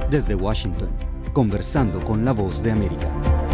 Desde Washington, conversando con la voz de América.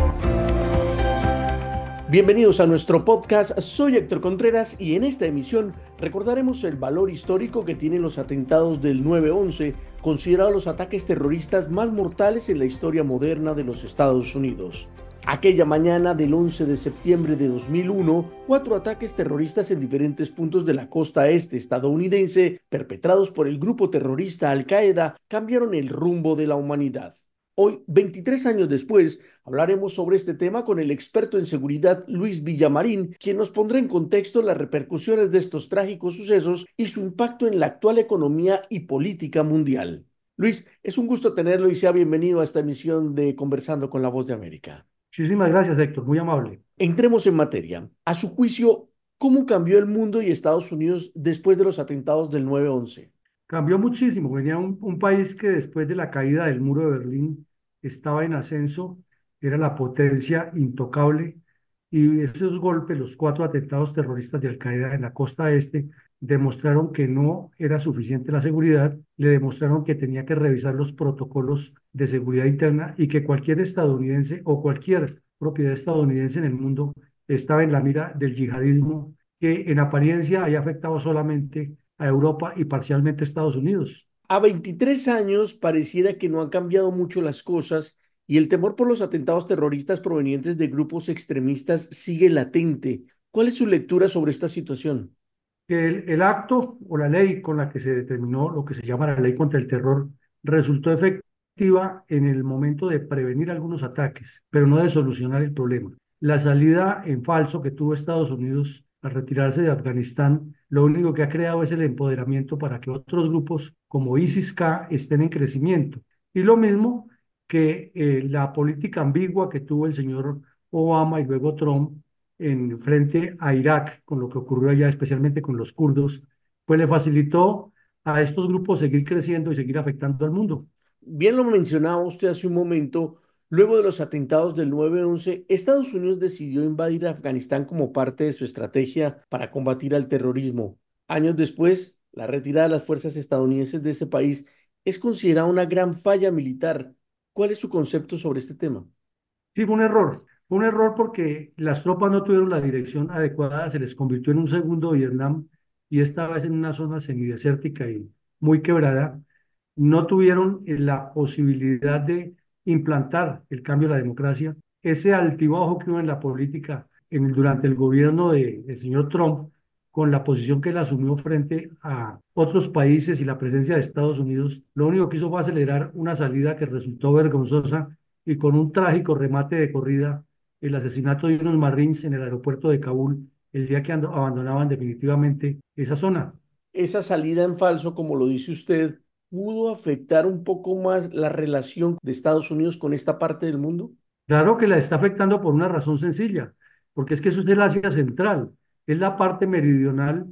Bienvenidos a nuestro podcast, soy Héctor Contreras y en esta emisión recordaremos el valor histórico que tienen los atentados del 9/11, considerados los ataques terroristas más mortales en la historia moderna de los Estados Unidos. Aquella mañana del 11 de septiembre de 2001, 4 ataques terroristas en diferentes puntos de la costa este estadounidense, perpetrados por el grupo terrorista Al-Qaeda, cambiaron el rumbo de la humanidad. Hoy, 23 años después, hablaremos sobre este tema con el experto en seguridad Luis Villamarín, quien nos pondrá en contexto las repercusiones de estos trágicos sucesos y su impacto en la actual economía y política mundial. Luis, es un gusto tenerlo y sea bienvenido a esta emisión de Conversando con la Voz de América. Muchísimas gracias, Héctor, muy amable. Entremos en materia. A su juicio, ¿cómo cambió el mundo y Estados Unidos después de los atentados del 9/11? Cambió muchísimo. Venía un país que después de la caída del muro de Berlín estaba en ascenso, era la potencia intocable, y esos golpes, los 4 atentados terroristas de Al-Qaeda en la costa este, demostraron que no era suficiente la seguridad, le demostraron que tenía que revisar los protocolos de seguridad interna y que cualquier estadounidense o cualquier propiedad estadounidense en el mundo estaba en la mira del yihadismo, que en apariencia haya afectado solamente a Europa y parcialmente a Estados Unidos. A 23 años pareciera que no han cambiado mucho las cosas y el temor por los atentados terroristas provenientes de grupos extremistas sigue latente. ¿Cuál es su lectura sobre esta situación? Que el acto o la ley con la que se determinó lo que se llama la ley contra el terror resultó efectiva en el momento de prevenir algunos ataques, pero no de solucionar el problema. La salida en falso que tuvo Estados Unidos al retirarse de Afganistán, lo único que ha creado es el empoderamiento para que otros grupos como ISIS-K estén en crecimiento. Y lo mismo que la política ambigua que tuvo el señor Obama y luego Trump en frente a Irak, con lo que ocurrió allá, especialmente con los kurdos, pues le facilitó a estos grupos seguir creciendo y seguir afectando al mundo. Bien lo mencionaba usted hace un momento, luego de los atentados del 9/11, Estados Unidos decidió invadir Afganistán como parte de su estrategia para combatir al terrorismo. Años después, la retirada de las fuerzas estadounidenses de ese país es considerada una gran falla militar. ¿Cuál es su concepto sobre este tema? Sí, fue un error porque las tropas no tuvieron la dirección adecuada, se les convirtió en un segundo Vietnam y esta vez en una zona semidesértica y muy quebrada. No tuvieron la posibilidad de implantar el cambio a la democracia. Ese altibajo que hubo en la política durante el gobierno del señor Trump, con la posición que él asumió frente a otros países y la presencia de Estados Unidos, lo único que hizo fue acelerar una salida que resultó vergonzosa y con un trágico remate de corrida, el asesinato de unos marines en el aeropuerto de Kabul el día que abandonaban definitivamente esa zona. Esa salida en falso, como lo dice usted, pudo afectar un poco más la relación de Estados Unidos con esta parte del mundo. Claro que la está afectando por una razón sencilla, porque es que eso es el Asia Central, es la parte meridional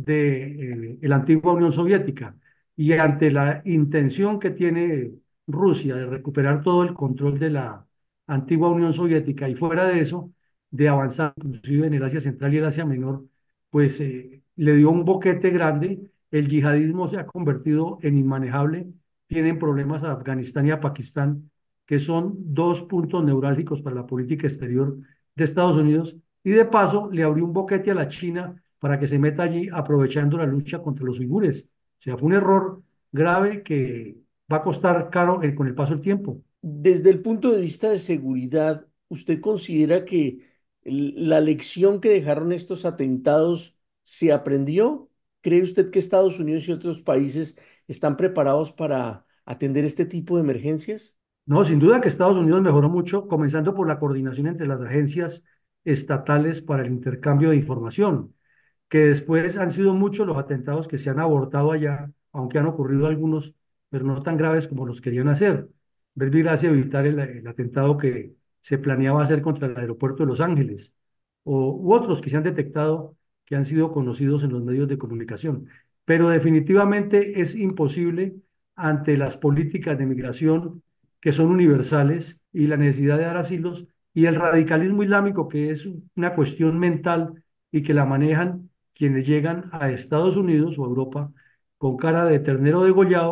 de la antigua Unión Soviética. Y ante la intención que tiene Rusia de recuperar todo el control de la antigua Unión Soviética y fuera de eso, de avanzar inclusive en el Asia Central y el Asia Menor, pues le dio un boquete grande. El yihadismo se ha convertido en inmanejable, tienen problemas a Afganistán y a Pakistán, que son 2 puntos neurálgicos para la política exterior de Estados Unidos, y de paso le abrió un boquete a la China para que se meta allí aprovechando la lucha contra los uigures. O sea, fue un error grave que va a costar caro con el paso del tiempo. Desde el punto de vista de seguridad, ¿usted considera que la lección que dejaron estos atentados se aprendió? ¿Cree usted que Estados Unidos y otros países están preparados para atender este tipo de emergencias? No, sin duda que Estados Unidos mejoró mucho, comenzando por la coordinación entre las agencias estatales para el intercambio de información, que después han sido muchos los atentados que se han abortado allá, aunque han ocurrido algunos, pero no tan graves como los querían hacer. Ver gracia evitar el atentado que se planeaba hacer contra el aeropuerto de Los Ángeles, u otros que se han detectado que han sido conocidos en los medios de comunicación. Pero definitivamente es imposible ante las políticas de migración que son universales y la necesidad de dar asilos y el radicalismo islámico, que es una cuestión mental y que la manejan quienes llegan a Estados Unidos o a Europa con cara de ternero degollado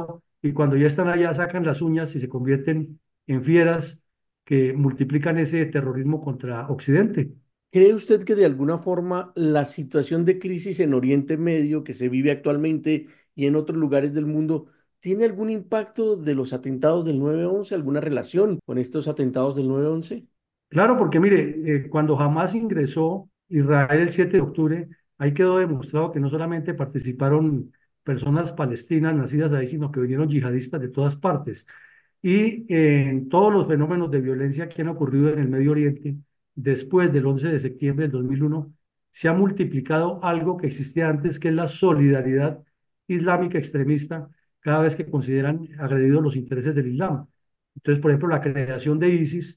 y cuando ya están allá sacan las uñas y se convierten en fieras que multiplican ese terrorismo contra Occidente. ¿Cree usted que de alguna forma la situación de crisis en Oriente Medio que se vive actualmente y en otros lugares del mundo tiene algún impacto de los atentados del 9/11, alguna relación con estos atentados del 9/11? Claro, porque mire, cuando Hamas ingresó Israel el 7 de octubre, ahí quedó demostrado que no solamente participaron personas palestinas nacidas ahí, sino que vinieron yihadistas de todas partes. Y en todos los fenómenos de violencia que han ocurrido en el Medio Oriente, después del 11 de septiembre del 2001, se ha multiplicado algo que existía antes, que es la solidaridad islámica extremista, cada vez que consideran agredidos los intereses del Islam. Entonces, por ejemplo, la creación de ISIS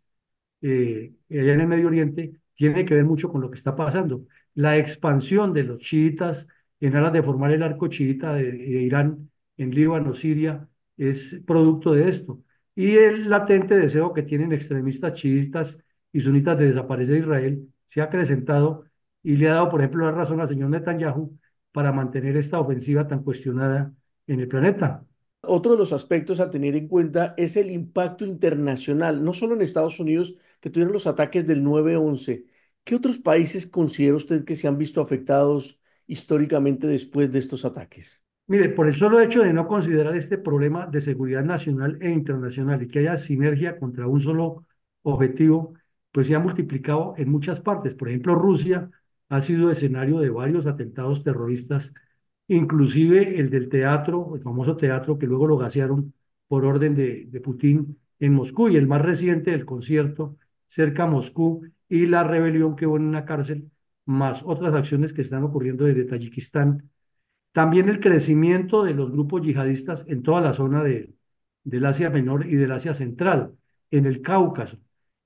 allá en el Medio Oriente tiene que ver mucho con lo que está pasando. La expansión de los chiitas en aras de formar el arco chiita de Irán en Líbano, Siria, es producto de esto. Y el latente deseo que tienen extremistas chiitas y sunitas de desaparecer Israel se ha acrecentado y le ha dado, por ejemplo, la razón al señor Netanyahu para mantener esta ofensiva tan cuestionada en el planeta. Otro de los aspectos a tener en cuenta es el impacto internacional, no solo en Estados Unidos, que tuvieron los ataques del 9/11. ¿Qué otros países considera usted que se han visto afectados históricamente después de estos ataques? Mire, por el solo hecho de no considerar este problema de seguridad nacional e internacional y que haya sinergia contra un solo objetivo, pues se ha multiplicado en muchas partes. Por ejemplo, Rusia ha sido escenario de varios atentados terroristas, inclusive el del teatro, el famoso teatro que luego lo gasearon por orden de Putin en Moscú, y el más reciente, el concierto cerca a Moscú y la rebelión que hubo en una cárcel, más otras acciones que están ocurriendo desde Tayikistán. También el crecimiento de los grupos yihadistas en toda la zona del Asia Menor y del Asia Central, en el Cáucaso.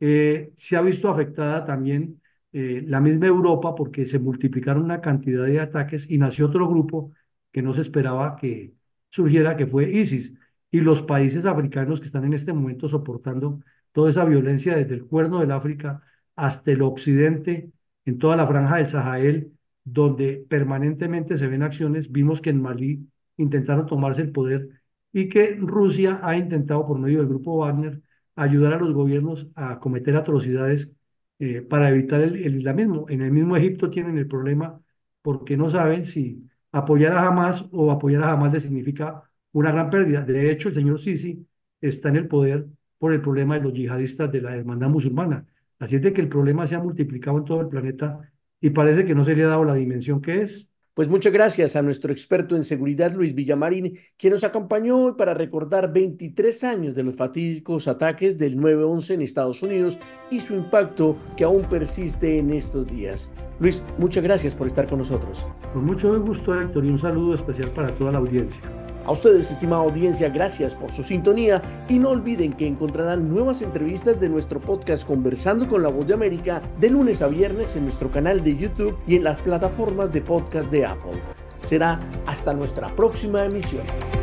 Se ha visto afectada también la misma Europa porque se multiplicaron una cantidad de ataques y nació otro grupo que no se esperaba que surgiera, que fue ISIS. Y los países africanos que están en este momento soportando toda esa violencia desde el Cuerno del África hasta el occidente, en toda la franja del Sahel, donde permanentemente se ven acciones. Vimos que en Malí intentaron tomarse el poder y que Rusia ha intentado por medio del grupo Wagner ayudar a los gobiernos a cometer atrocidades para evitar el islamismo. En el mismo Egipto tienen el problema porque no saben si apoyar a Hamas o apoyar a Hamas les significa una gran pérdida. De hecho, el señor Sisi está en el poder por el problema de los yihadistas de la hermandad musulmana. Así es de que el problema se ha multiplicado en todo el planeta y parece que no se le ha dado la dimensión que es. Pues muchas gracias a nuestro experto en seguridad, Luis Villamarín, quien nos acompañó hoy para recordar 23 años de los fatídicos ataques del 9/11 en Estados Unidos y su impacto que aún persiste en estos días. Luis, muchas gracias por estar con nosotros. Con mucho gusto, Héctor, y un saludo especial para toda la audiencia. A ustedes, estimada audiencia, gracias por su sintonía y no olviden que encontrarán nuevas entrevistas de nuestro podcast Conversando con la Voz de América de lunes a viernes en nuestro canal de YouTube y en las plataformas de podcast de Apple. Será hasta nuestra próxima emisión.